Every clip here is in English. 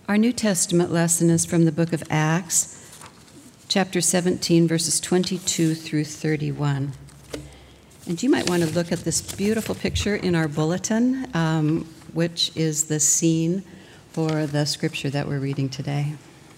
Our New Testament lesson is from the book of Acts, chapter 17, verses 22 through 31. And you might want to look at this beautiful picture in our bulletin, which is the scene for the scripture that we're reading today.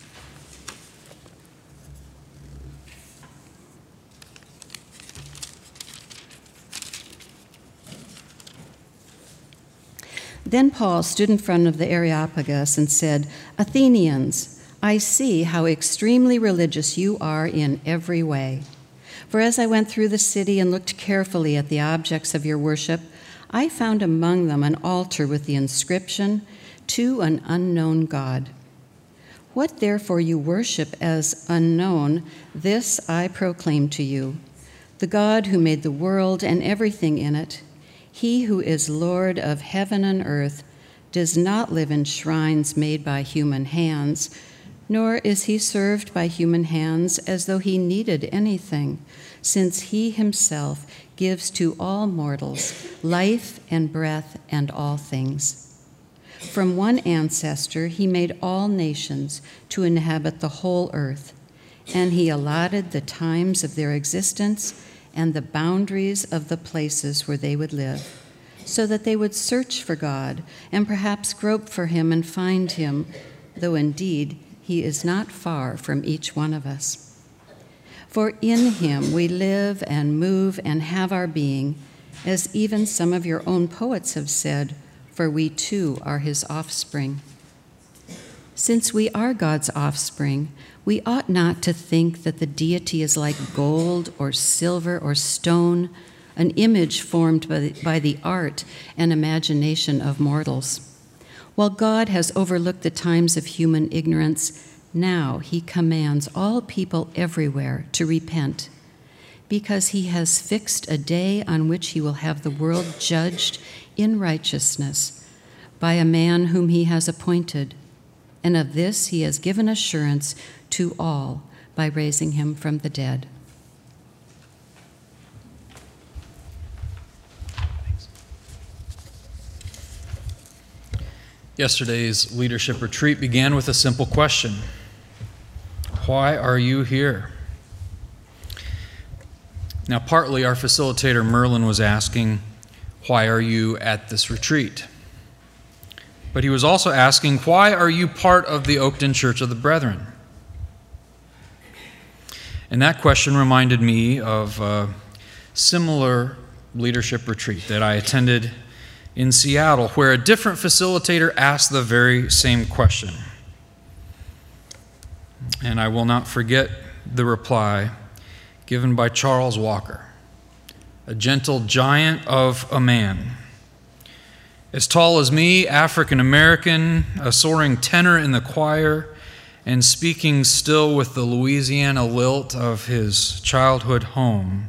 Then Paul stood in front of the Areopagus and said, "Athenians, I see how extremely religious you are in every way. For as I went through the city and looked carefully at the objects of your worship, I found among them an altar with the inscription, 'To an unknown God.' What therefore you worship as unknown, this I proclaim to you, the God who made the world and everything in it, He who is Lord of heaven and earth, does not live in shrines made by human hands, nor is he served by human hands as though he needed anything, since he himself gives to all mortals life and breath and all things. From one ancestor he made all nations to inhabit the whole earth, and he allotted the times of their existence and the boundaries of the places where they would live, so that they would search for God and perhaps grope for him and find him, though indeed he is not far from each one of us. For in him we live and move and have our being, as even some of your own poets have said, for we too are his offspring. Since we are God's offspring, we ought not to think that the deity is like gold or silver or stone, an image formed by the art and imagination of mortals. While God has overlooked the times of human ignorance, now he commands all people everywhere to repent, because he has fixed a day on which he will have the world judged in righteousness by a man whom he has appointed, and of this he has given assurance to all by raising him from the dead." Yesterday's leadership retreat began with a simple question: why are you here? Now, partly our facilitator Merlin was asking, why are you at this retreat? But he was also asking, why are you part of the Oakton Church of the Brethren? And that question reminded me of a similar leadership retreat that I attended in Seattle, where a different facilitator asked the very same question. And I will not forget the reply given by Charles Walker, a gentle giant of a man. As tall as me, African American, a soaring tenor in the choir, and speaking still with the Louisiana lilt of his childhood home.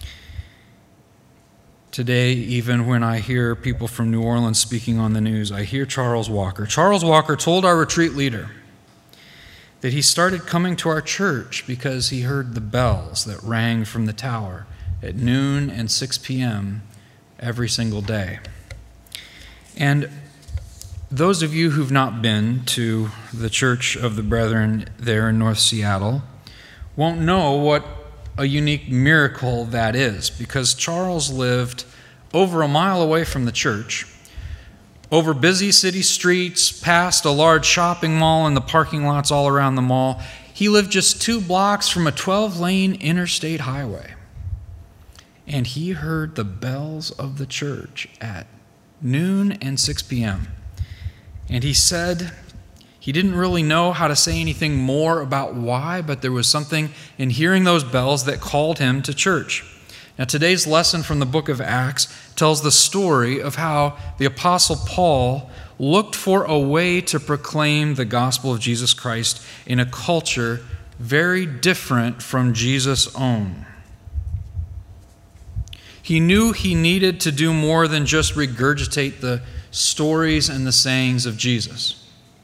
Today, even when I hear people from New Orleans speaking on the news, I hear Charles Walker. Charles Walker told our retreat leader that he started coming to our church because he heard the bells that rang from the tower at noon and 6 p.m. every single day. And those of you who've not been to the Church of the Brethren there in North Seattle won't know what a unique miracle that is, because Charles lived over a mile away from the church, over busy city streets, past a large shopping mall and the parking lots all around the mall. He lived just 2 blocks from a 12-lane interstate highway. And he heard the bells of the church at noon and 6 p.m. And he said he didn't really know how to say anything more about why, but there was something in hearing those bells that called him to church. Now, today's lesson from the book of Acts tells the story of how the Apostle Paul looked for a way to proclaim the gospel of Jesus Christ in a culture very different from Jesus' own. He knew he needed to do more than just regurgitate the stories and the sayings of Jesus.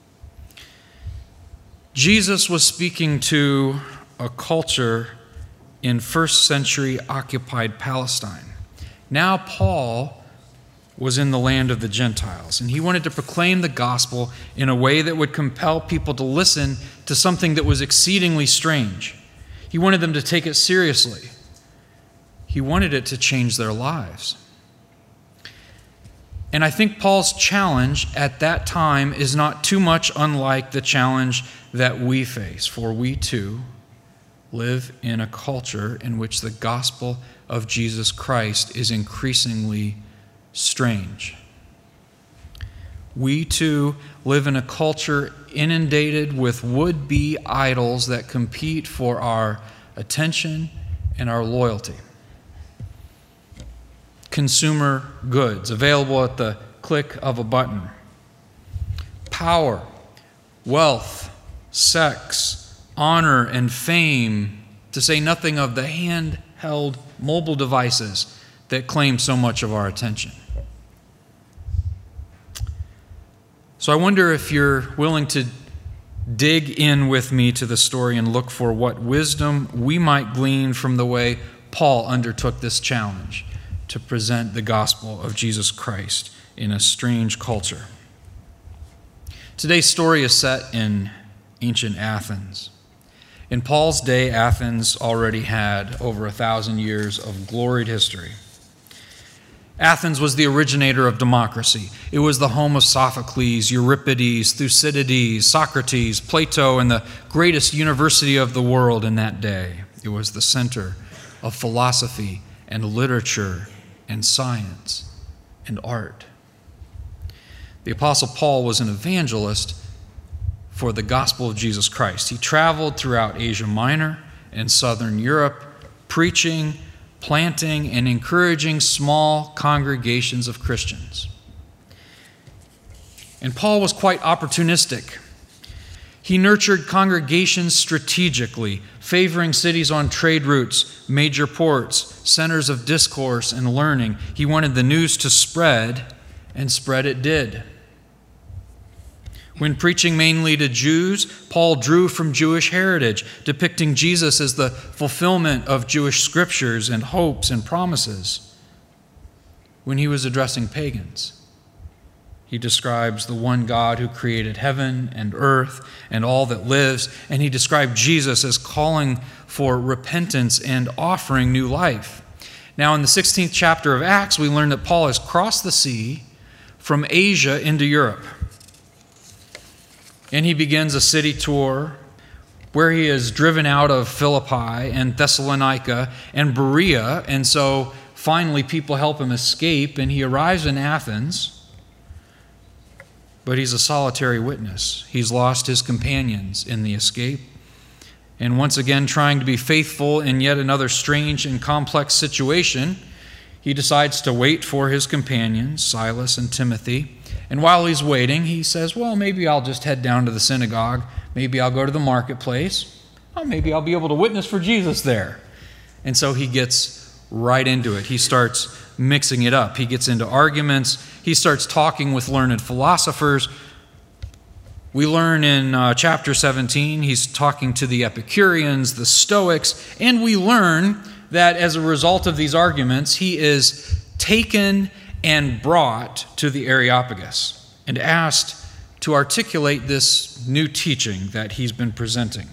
Jesus was speaking to a culture in first century occupied Palestine. Now Paul was in the land of the Gentiles, and he wanted to proclaim the gospel in a way that would compel people to listen to something that was exceedingly strange. He wanted them to take it seriously. He wanted it to change their lives. And I think Paul's challenge at that time is not too much unlike the challenge that we face, for we too live in a culture in which the gospel of Jesus Christ is increasingly strange. We too live in a culture inundated with would-be idols that compete for our attention and our loyalty. Consumer goods available at the click of a button. Power, wealth, sex, honor, and fame, to say nothing of the handheld mobile devices that claim so much of our attention. So I wonder if you're willing to dig in with me to the story and look for what wisdom we might glean from the way Paul undertook this challenge to present the gospel of Jesus Christ in a strange culture. Today's story is set in ancient Athens. In Paul's day, Athens already had over 1,000 years of gloried history. Athens was the originator of democracy. It was the home of Sophocles, Euripides, Thucydides, Socrates, Plato, and the greatest university of the world in that day. It was the center of philosophy and literature and science and art. The Apostle Paul was an evangelist for the gospel of Jesus Christ. He traveled throughout Asia Minor and southern Europe, preaching, planting, and encouraging small congregations of Christians. And Paul was quite opportunistic. He nurtured congregations strategically, favoring cities on trade routes, major ports, centers of discourse and learning. He wanted the news to spread, and spread it did. When preaching mainly to Jews, Paul drew from Jewish heritage, depicting Jesus as the fulfillment of Jewish scriptures and hopes and promises. When he was addressing pagans, he describes the one God who created heaven and earth and all that lives, and he described Jesus as calling for repentance and offering new life. Now, in the 16th chapter of Acts, we learn that Paul has crossed the sea from Asia into Europe. And he begins a city tour where he is driven out of Philippi and Thessalonica and Berea. And so finally people help him escape, and he arrives in Athens. But he's a solitary witness. He's lost his companions in the escape. And once again, trying to be faithful in yet another strange and complex situation, he decides to wait for his companions, Silas and Timothy. And while he's waiting, he says, well, maybe I'll just head down to the synagogue. Maybe I'll go to the marketplace. Oh, maybe I'll be able to witness for Jesus there. And so he gets right into it. He starts mixing it up. He gets into arguments. He starts talking with learned philosophers. We learn in chapter 17, he's talking to the Epicureans, the Stoics, and we learn that as a result of these arguments, he is taken and brought to the Areopagus and asked to articulate this new teaching that he's been presenting.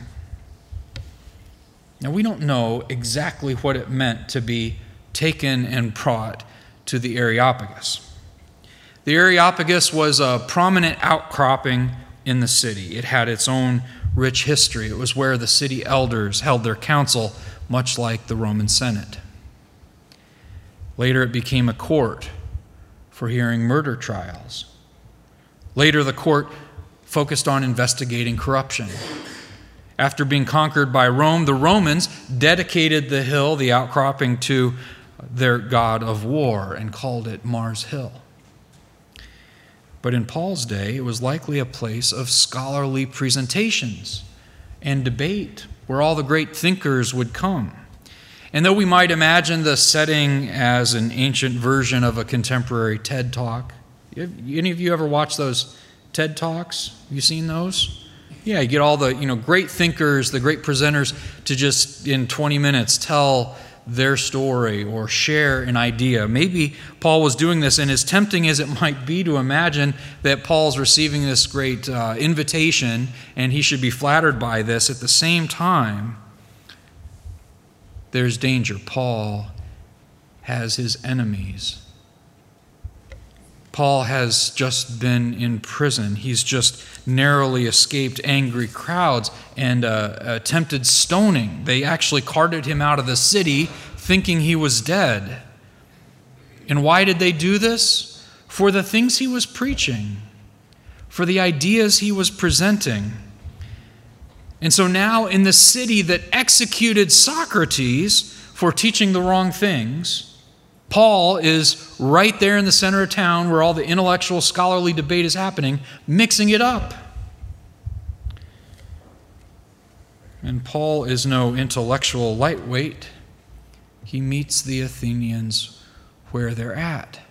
Now, we don't know exactly what it meant to be taken and brought to the Areopagus. The Areopagus was a prominent outcropping in the city. It had its own rich history. It was where the city elders held their council, much like the Roman Senate. Later, it became a court for hearing murder trials. Later, the court focused on investigating corruption. After being conquered by Rome, the Romans dedicated the hill, the outcropping, to their god of war and called it Mars Hill. But in Paul's day, it was likely a place of scholarly presentations and debate where all the great thinkers would come. And though we might imagine the setting as an ancient version of a contemporary TED Talk, any of you ever watch those TED Talks? Have you seen those? Yeah, you get all the great thinkers, the great presenters to just in 20 minutes tell their story or share an idea. Maybe Paul was doing this, and as tempting as it might be to imagine that Paul's receiving this great invitation and he should be flattered by this, at the same time, there's danger. Paul has his enemies. Paul has just been in prison. He's just narrowly escaped angry crowds and attempted stoning. They actually carted him out of the city thinking he was dead. And why did they do this? For the things he was preaching, for the ideas he was presenting. And so now in the city that executed Socrates for teaching the wrong things, Paul is right there in the center of town where all the intellectual, scholarly debate is happening, mixing it up. And Paul is no intellectual lightweight. He meets the Athenians where they're at.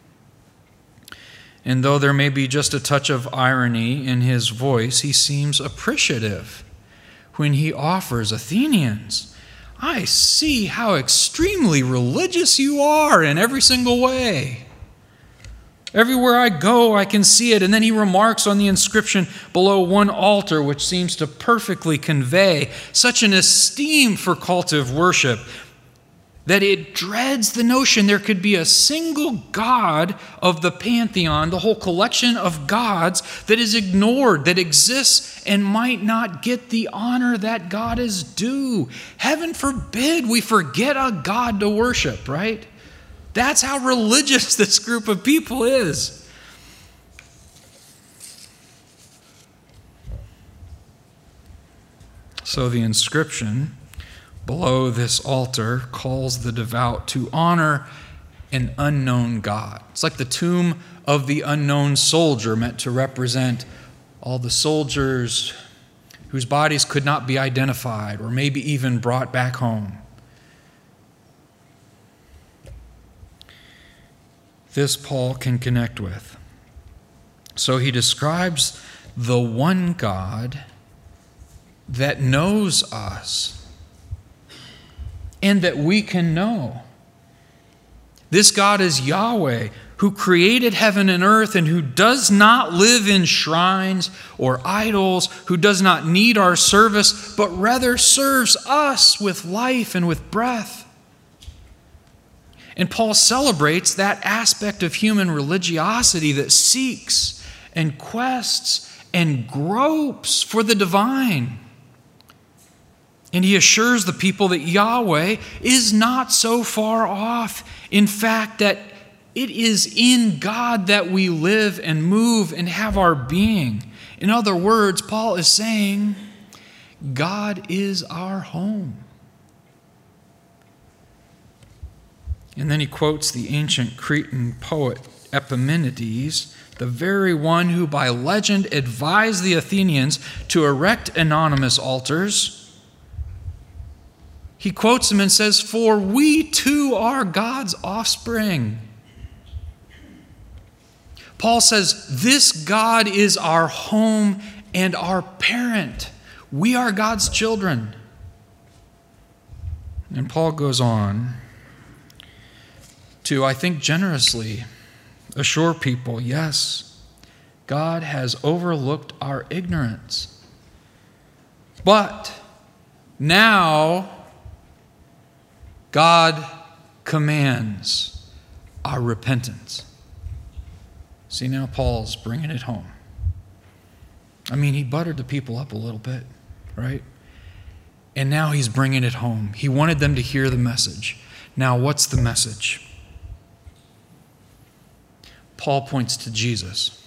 And though there may be just a touch of irony in his voice, he seems appreciative when he offers, Athenians, I see how extremely religious you are in every single way. Everywhere I go, I can see it. And then he remarks on the inscription below one altar, which seems to perfectly convey such an esteem for cultive worship that it dreads the notion there could be a single God of the pantheon, the whole collection of gods that is ignored, that exists and might not get the honor that God is due. Heaven forbid we forget a God to worship, right? That's how religious this group of people is. So the inscription below this altar calls the devout to honor an unknown God. It's like the tomb of the unknown soldier, meant to represent all the soldiers whose bodies could not be identified or maybe even brought back home. This Paul can connect with. So he describes the one God that knows us and that we can know. This God is Yahweh, who created heaven and earth and who does not live in shrines or idols, who does not need our service, but rather serves us with life and with breath. And Paul celebrates that aspect of human religiosity that seeks and quests and gropes for the divine. And he assures the people that Yahweh is not so far off. In fact, that it is in God that we live and move and have our being. In other words, Paul is saying, God is our home. And then he quotes the ancient Cretan poet Epimenides, the very one who by legend advised the Athenians to erect anonymous altars. He quotes him and says, for we too are God's offspring. Paul says, this God is our home and our parent. We are God's children. And Paul goes on to, I think, generously assure people, yes, God has overlooked our ignorance. But now God commands our repentance. See, now Paul's bringing it home. I mean, he buttered the people up a little bit, right? And now he's bringing it home. He wanted them to hear the message. Now, what's the message? Paul points to Jesus.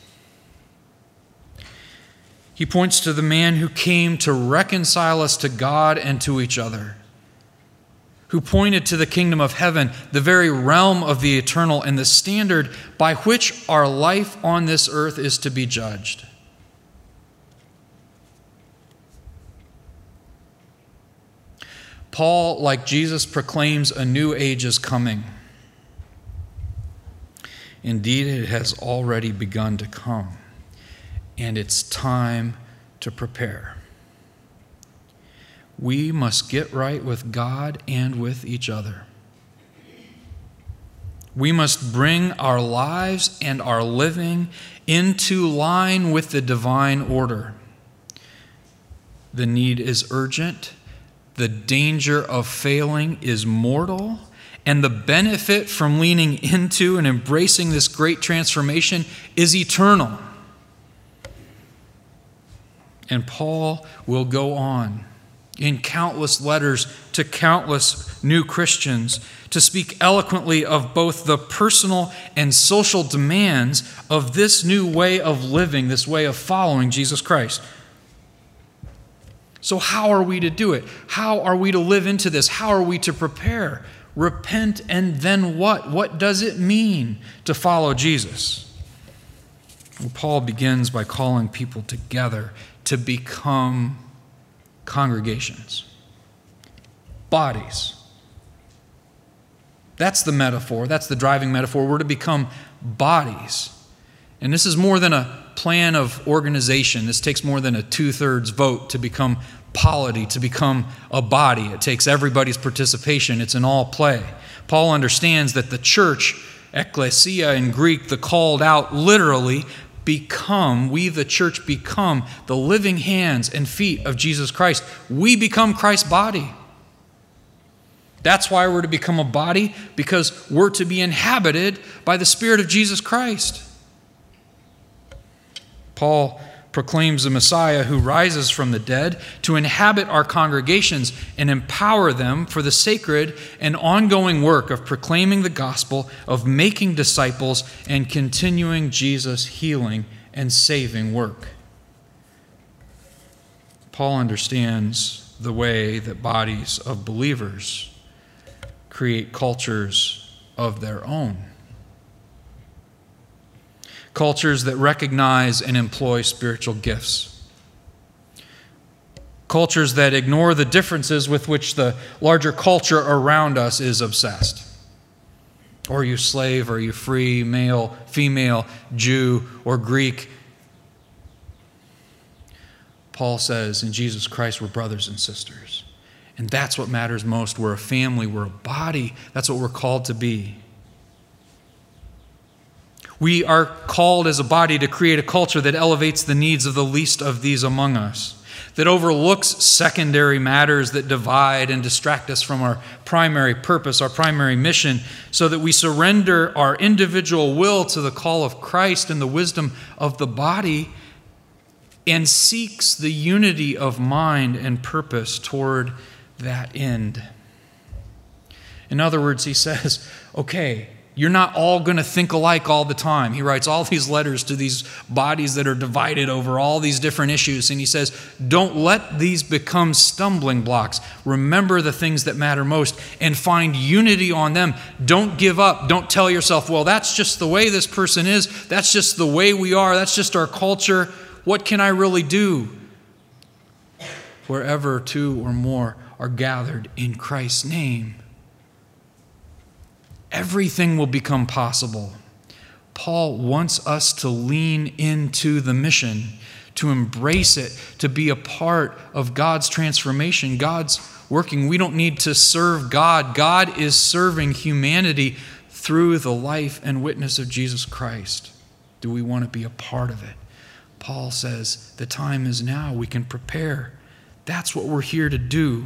He points to the man who came to reconcile us to God and to each other, who pointed to the kingdom of heaven, the very realm of the eternal, and the standard by which our life on this earth is to be judged. Paul, like Jesus, proclaims a new age is coming. Indeed, it has already begun to come, and it's time to prepare. we must get right with God and with each other. We must bring our lives and our living into line with the divine order. The need is urgent, the danger of failing is mortal, and the benefit from leaning into and embracing this great transformation is eternal. And Paul will go on in countless letters to countless new Christians to speak eloquently of both the personal and social demands of this new way of living, this way of following Jesus Christ. So how are we to do it? How are we to live into this? How are we to prepare? Repent and then what? What does it mean to follow Jesus? Well, Paul begins by calling people together to become congregations, bodies. That's the metaphor. That's the driving metaphor. We're to become bodies. And this is more than a plan of organization. This takes more than a 2/3 vote to become polity, to become a body. It takes everybody's participation. It's an all play. Paul understands that the church, ekklesia in Greek, the called out, literally we the church become the living hands and feet of Jesus Christ. We become Christ's body. That's why we're to become a body, because we're to be inhabited by the Spirit of Jesus Christ. Paul proclaims the Messiah who rises from the dead to inhabit our congregations and empower them for the sacred and ongoing work of proclaiming the gospel, of making disciples, and continuing Jesus' healing and saving work. Paul understands the way that bodies of believers create cultures of their own. Cultures that recognize and employ spiritual gifts. Cultures that ignore the differences with which the larger culture around us is obsessed. Are you slave? Are you free? Male, female, Jew, or Greek? Paul says in Jesus Christ we're brothers and sisters. And that's what matters most. We're a family. We're a body. That's what we're called to be. We are called as a body to create a culture that elevates the needs of the least of these among us, that overlooks secondary matters that divide and distract us from our primary purpose, our primary mission, so that we surrender our individual will to the call of Christ and the wisdom of the body, and seeks the unity of mind and purpose toward that end. In other words, he says, okay, you're not all going to think alike all the time. He writes all these letters to these bodies that are divided over all these different issues. And he says, don't let these become stumbling blocks. Remember the things that matter most and find unity on them. Don't give up. Don't tell yourself, well, that's just the way this person is. That's just the way we are. That's just our culture. What can I really do? Wherever two or more are gathered in Christ's name, everything will become possible. Paul wants us to lean into the mission, to embrace it, to be a part of God's transformation, God's working. We don't need to serve God. God is serving humanity through the life and witness of Jesus Christ. Do we want to be a part of it? Paul says the time is now. We can prepare. That's what we're here to do.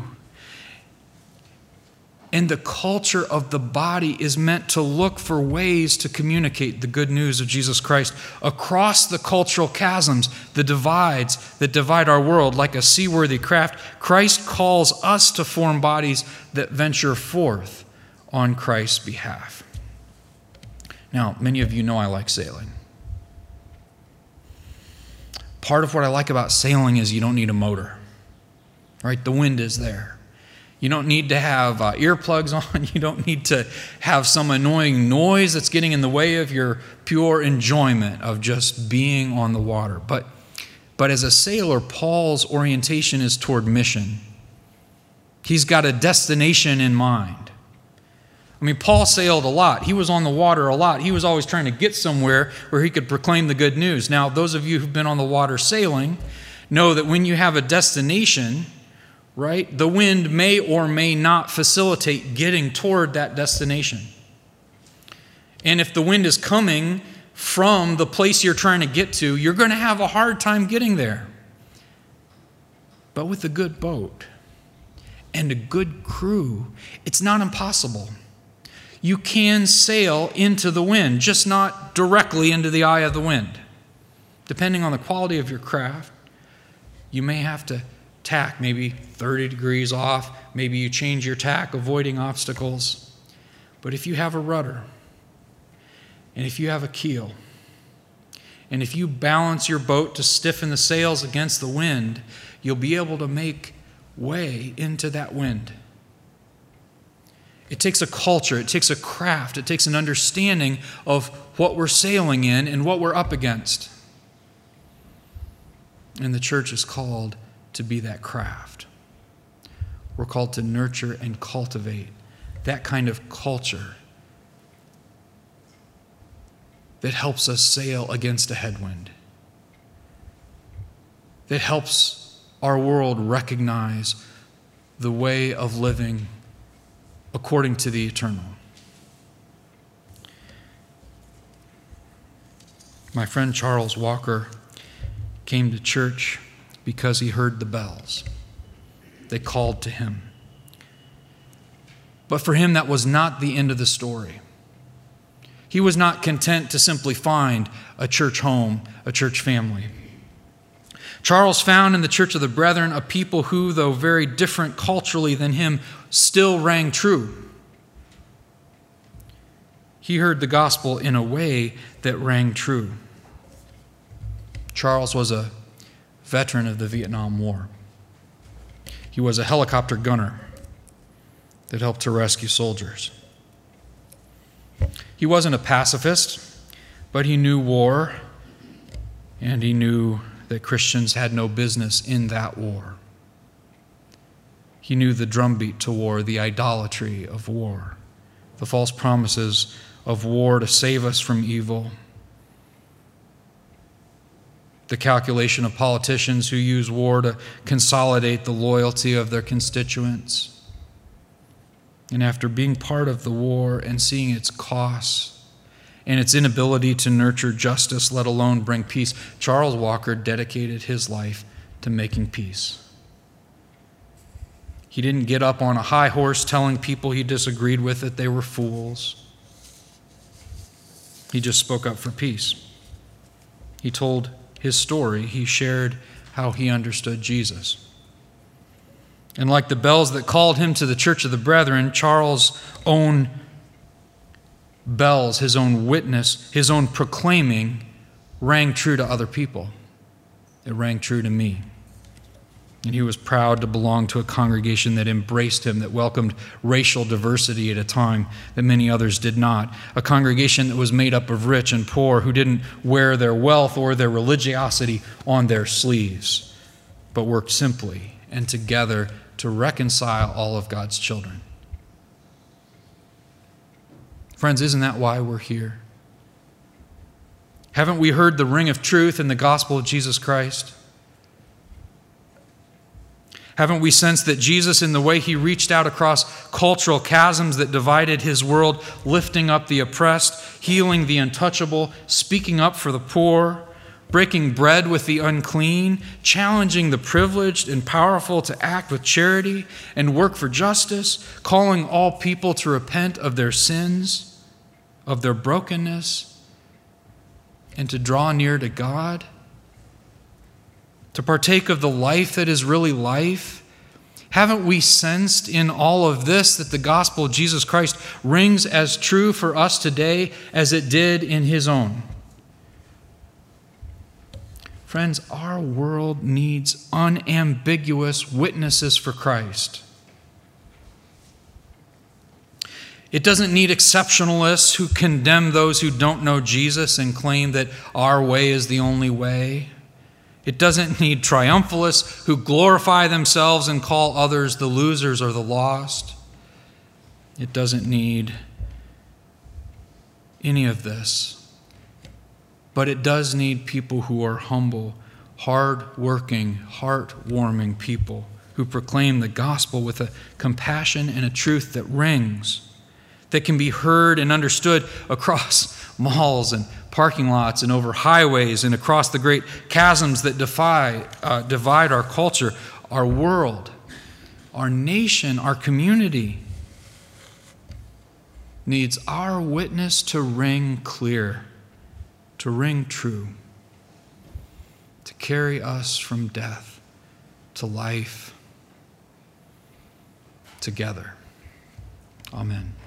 And the culture of the body is meant to look for ways to communicate the good news of Jesus Christ across the cultural chasms, the divides that divide our world like a seaworthy craft. Christ calls us to form bodies that venture forth on Christ's behalf. Now, many of you know I like sailing. Part of what I like about sailing is you don't need a motor, right? The wind is there. You don't need to have earplugs on. You don't need to have some annoying noise that's getting in the way of your pure enjoyment of just being on the water. But as a sailor, Paul's orientation is toward mission. He's got a destination in mind. I mean, Paul sailed a lot. He was on the water a lot. He was always trying to get somewhere where he could proclaim the good news. Now, those of you who've been on the water sailing know that when you have a destination, right? The wind may or may not facilitate getting toward that destination. And if the wind is coming from the place you're trying to get to, you're going to have a hard time getting there. But with a good boat and a good crew, it's not impossible. You can sail into the wind, just not directly into the eye of the wind. Depending on the quality of your craft, you may have to tack maybe 30 degrees off. Maybe you change your tack, avoiding obstacles. But if you have a rudder, and if you have a keel, and if you balance your boat to stiffen the sails against the wind, you'll be able to make way into that wind. It takes a culture, it takes a craft, it takes an understanding of what we're sailing in and what we're up against. And the church is called to be that craft. We're called to nurture and cultivate that kind of culture that helps us sail against a headwind, that helps our world recognize the way of living according to the eternal. My friend Charles Walker came to church because he heard the bells. They called to him. But for him, that was not the end of the story. He was not content to simply find a church home, a church family. Charles found in the Church of the Brethren a people who, though very different culturally than him, still rang true. He heard the gospel in a way that rang true. Charles was a veteran of the Vietnam War. He was a helicopter gunner that helped to rescue soldiers. He wasn't a pacifist, but he knew war, and he knew that Christians had no business in that war. He knew the drumbeat to war, the idolatry of war, the false promises of war to save us from evil, the calculation of politicians who use war to consolidate the loyalty of their constituents. And after being part of the war and seeing its costs and its inability to nurture justice, let alone bring peace, Charles Walker dedicated his life to making peace. He didn't get up on a high horse telling people he disagreed with that they were fools. He just spoke up for peace. He told his story. He shared how he understood Jesus. And like the bells that called him to the Church of the Brethren, Charles' own bells, his own witness, his own proclaiming rang true to other people. It rang true to me. And he was proud to belong to a congregation that embraced him, that welcomed racial diversity at a time that many others did not. A congregation that was made up of rich and poor who didn't wear their wealth or their religiosity on their sleeves, but worked simply and together to reconcile all of God's children. Friends, isn't that why we're here? Haven't we heard the ring of truth in the gospel of Jesus Christ? Haven't we sensed that Jesus, in the way he reached out across cultural chasms that divided his world, lifting up the oppressed, healing the untouchable, speaking up for the poor, breaking bread with the unclean, challenging the privileged and powerful to act with charity and work for justice, calling all people to repent of their sins, of their brokenness, and to draw near to God? To partake of the life that is really life? Haven't we sensed in all of this that the gospel of Jesus Christ rings as true for us today as it did in his own? Friends, our world needs unambiguous witnesses for Christ. It doesn't need exceptionalists who condemn those who don't know Jesus and claim that our way is the only way. It doesn't need triumphalists who glorify themselves and call others the losers or the lost. It doesn't need any of this. But it does need people who are humble, hard-working, heart-warming people who proclaim the gospel with a compassion and a truth that rings, that can be heard and understood across malls and parking lots and over highways and across the great chasms that divide our culture, our world, our nation, our community, needs our witness to ring clear, to ring true, to carry us from death to life together. Amen.